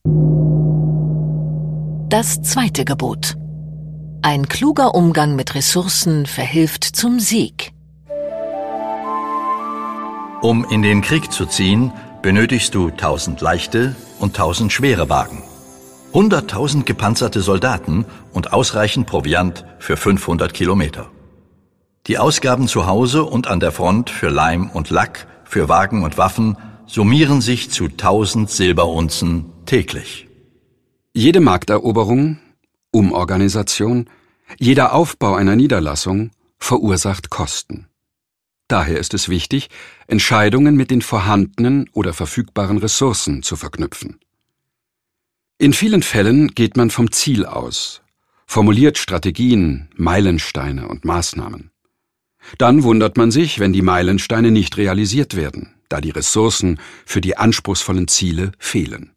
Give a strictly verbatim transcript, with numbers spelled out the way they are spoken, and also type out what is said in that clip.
Das zweite Gebot. Ein kluger Umgang mit Ressourcen verhilft zum Sieg. Um in den Krieg zu ziehen, benötigst du tausend leichte und tausend schwere Wagen, hunderttausend gepanzerte Soldaten und ausreichend Proviant für fünfhundert Kilometer. Die Ausgaben zu Hause und an der Front für Leim und Lack, für Wagen und Waffen summieren sich zu tausend Silberunzen täglich. Jede Markteroberung, Umorganisation, jeder Aufbau einer Niederlassung verursacht Kosten. Daher ist es wichtig, Entscheidungen mit den vorhandenen oder verfügbaren Ressourcen zu verknüpfen. In vielen Fällen geht man vom Ziel aus, formuliert Strategien, Meilensteine und Maßnahmen. Dann wundert man sich, wenn die Meilensteine nicht realisiert werden, da die Ressourcen für die anspruchsvollen Ziele fehlen.